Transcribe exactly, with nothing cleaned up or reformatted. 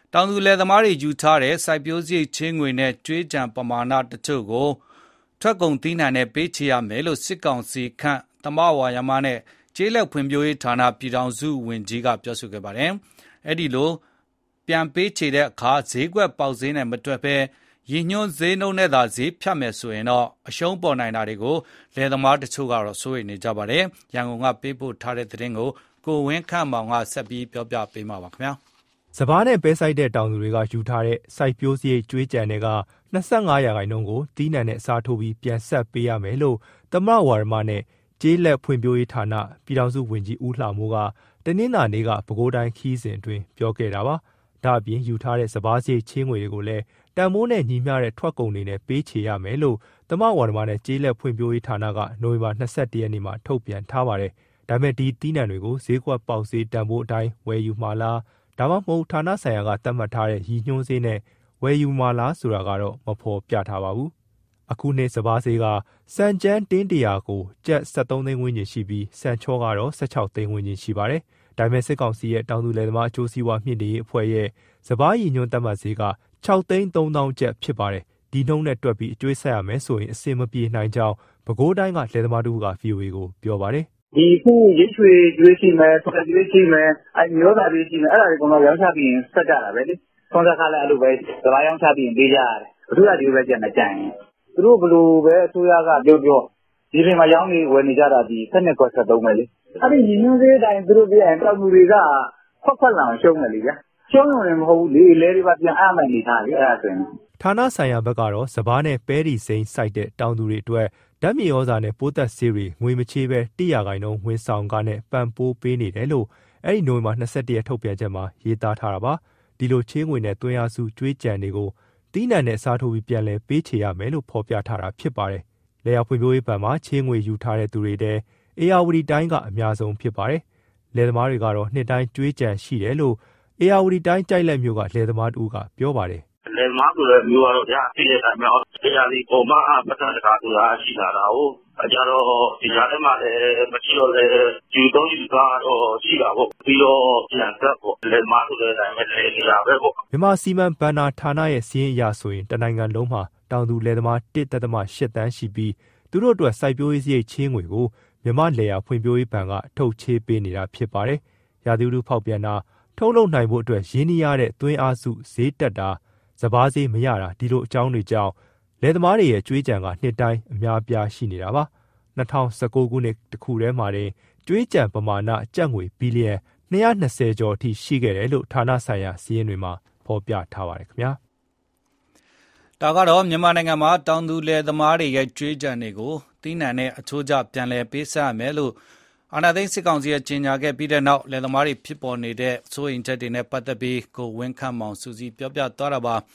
တောင်သူလယ်သမားတွေယူထားတဲ့စိုက်ပျိုးစရိတ်ချေးငွေနဲ့ကြွေးကျန်ပမာဏတချို့ကိုထွက်ကုန်သီးနှံနဲ့ပေးချေရမယ်လို့စစ်ကောင်စီခန့်သမဝါယမနဲ့ကျေးလက်ဖွံ့ဖြိုးရေးဌာနပြည်ထောင်စုဝန်ကြီးကပြောဆိုခဲ့ပါတယ်။အဲ့ဒီလိုပြန်ပေးချေတဲ့အခါဈေးကွက်ပေါက်ဈေးနဲ့မတွက်ဘဲရည်ညွှန်းဈေးနှုန်းနဲ့သာဈေးဖြတ်မယ်ဆိုရင်တော့အရှုံးပေါ်နိုင်တာတွေကိုလယ်သမားတချို့ကတော့စိုးရိမ်နေကြပါတယ်။ရန်ကုန်ကပေးပို့ထားတဲ့သတင်းကိုကိုဝင်းခန့်မောင်ကဆက်ပြီးပြောပြပေးမှာပါခင်ဗျာ။စပားနဲ့ပဲစိုက်တဲ့တောင်သူတွေကယူထားတဲ့စိုက်ပျိုးစရိတ်ကြွေးကျန်တွေက၂၅ရာခိုင်နှုန်းကိုတီးနှံနဲ့အစားထိုးပြီးပြန်ဆက်ပေးရမယ်လို့သမဝါယမနဲ့ကျေးလက်ဖွံ့ဖြိုးရေးဌာနပြည်ထောင်စုဝန်ကြီးဦးလှမိုးကတနင်္လာနေ့ကပဲခူးတိုင်းခီးစဉ်အတွင်းပြောခဲ့တာပါ။ဒါ့အပြင်ယူထားတဲ့စပားစရိတ်ချေးငွေတွေကိုလည်းတန်မိုးနဲ့ညီမျှတဲ့ထွက်ကုန်တွေနဲ့ပေးချေရမယ်လို့သမဝါယမနဲ့ကျေးလက်ဖွံ့ဖြိုးရေးဌာနကနိုဝင်ဘာ၂၁ရက်နေ့မှာထုတ်ပြန်ထားပါတယ်။ဒါပေမဲ့ဒီတီးနှံတွေကိုဈေးကွက်ပေါက်ဈေးတန်ဖိုးအတိုင်းဝယ်ယူမှာလားဒါမှမဟုတ်ဌာနဆိုင်ရာကသတ်မှတ်ထားတဲ့ရည်ညွှန်းဈေးနဲ့ဝယ်ယူမှာလားဆိုတာကတော့မဖော်ပြထားပါဘူး။အခုနှစ်စပားဈေးကစံကျန်းတင်းတရာကိုကျပ်၁၃သိန်းဝန်းကျင်ရှိပြီးစံချောကတော့၁၆သိန်းဝန်းကျင်ရှိပါတယ်။ဒါပေမဲ့စစ်ကောင်စီရဲ့တောင်သူလယ်သမားအကျိုးစီးပွားမြင့်တင်ရေးအဖွဲ့ရဲ့စပားရည်ညွှန်းသတ်မှတ်ဈေးက၆သိန်းသုံးသောင်းကျပ်ဖြစ်ပါတယ်။ဒီနှုန်းနဲ့တွက်ပြီးအကျွေးဆက်ရမယ်ဆိုရင်အဆင်မပြေနိုင်ကြောင်းပဲခူးတိုင်းကလယ်သမားတို့က ဗွီအိုအေကိုပြောပါတယ်။ဒီခုရိတ်ချွေကျွေးရှိမယ်ဆွဲကျွေးရှိမယ်အဲမျိုးသားကျွေးရှိမယ်အဲ့ဒါတွေကတော့ရောင်းချပြီးရင်ဆက်ကြတာပဲလေဆွမ်းစားခါလည်းအဲ့လိုပဲစပားရောင်းချပြီးရင်ပေးကြရတယ်ဘသူကဒီလိုပဲကြက်နေကြရင်သူတို့ဘလို့ပဲအစိုးရကပြောပြောဒီချိန်မှာရောင်းနေဝယ်နေကြတာဒီစနစ်ကွက်ဆက်သုံးပဲလေအဲ့ဒီရင်းနှီးသေးတိုင်းသူတို့ပြရင်တောက်သူတွေကခွက်ခွက်လာရှုံးတယ်လေဗျာရှုံးရုံနဲ့မဟုတ်ဘူးလေလဲတွေပါပြန်အားမှန်နေတာလေအဲ့ဒါဆိုရင်ဌာနဆိုင်ရာဘက်ကတော့စပားနဲ့ပဲဒီစိမ်းစိုက်တဲ့တောင်သူတွေအတွက်ဓာတ်မြေဩဇာနဲ့ပိုးသက်ဆေးတွေငွေမချေးပဲတစ်ရာခိုင်နှုန်းဝန်ဆောင်ကားနဲ့ပံ့ပိုးပေးနေတယ်လို့အဲ့ဒီနိုဝင်ဘာ၂၁ရက်ထုတ်ပြန်ချက်မှာရေးသားထားတာပါဒီလိုချေးငွေနဲ့သွင်းအားစုကြွေးကြံတွေကိုတီးနှံနဲ့စားထိုးပြီးပြန်လဲပေးချေရမယ်လို့ဖော်ပြထားတာဖြစ်ပါတယ်လေယာဖွံ့ဖြိုးရေးဘဏ်မှာချေးငွေယူထားတဲ့သူတွေတဲ့အေယာဝတီတိုင်းကအများဆုံးဖြစ်ပါတယ်လယ်သမားတွေကတော့နှစ်တိုင်းကြွေးကြံရှိတယ်လို့အေယာဝတီတိုင်းကြိုက်လက်မျိုးကလယ်သမားတူကပြောပါတယ်လယ်သမားဆိုတဲ့မျိုးကတော့ဗျာသိတဲ့အတိုင်းပဲတရားစီပုံမှန်အပတ်သက်တကားဆိုတာရှိလာတာဟုတ်အကြတော့ဒီကြားထဲမှာလည်းမရှိတော့လေယူတော့ယူတာတော့ရှိတာပေါ့ပြီးတော့ပြန်ဆက်ပေါ့လယ်သမားဆိုတဲ့အတိုင်းပဲလယ်နေတာပဲပေါ့မြန်မာစီမံဘဏ္ဍာဌာနရဲ့စီးရင်အရဆိုရင်တနိုင်ငံလုံးမှာတောင်သူလယ်သမား၁.၈တန်းရှိပြီးသူတို့အတွက်စိုက်ပျိုးရေးစရိတ်ချေးငွေကိုမြန်မာလယ်ယာဖွံ့ဖြိုးရေးဘဏ်ကထုတ်ချေးပေးနေတာဖြစ်ပါတယ်ရာသီဥတုဖောက်ပြန်တာထုတ်လုပ်နိုင်ဖို့အတွက်ရင်းနှီးရတဲ့သွင်းအားစုဈေးတက်တာစပားဈေးမရတာဒီလိုအကြောင်းတွေကြောင့်လယ်သမားတွေရဲ့ကြွေးကြံကနှစ်တိုင်းအများပြားရှိနေတာပါ၂၀၁၉ခုနှစ်တခုတည်းမှာတင်ကြွေးကြံပမာဏကျပ်ငွေဘီလီယံ၂၂၀ကျော်အထိရှိခဲ့တယ်လို့ဌာနဆိုင်ရာစီးရင်တွေမှာဖော်ပြထားပါတယ်ခင်ဗျာဒါကတော့မြန်မာနိုင်ငံမှာတောင်သူလယ်သမားတွေရဲ့ကြွေးကြံတွေကိုတီးနှံနဲ့အချိုးကျပြန်လည်ပေးဆက်ရမယ်လို့အာဏာသိမ်းစစ်ကောင်စီရဲ့ကြေညာခဲ့ပြီးတဲ့နောက်လယ်သမားတွေဖြစ်ပေါ်နေတဲ့စိုးရိမ်ချက်တွေနဲ့ပတ်သက်ပြီးကိုဝင်းခန့်မောင်စူးစီးပြောပြသွားတာပါ။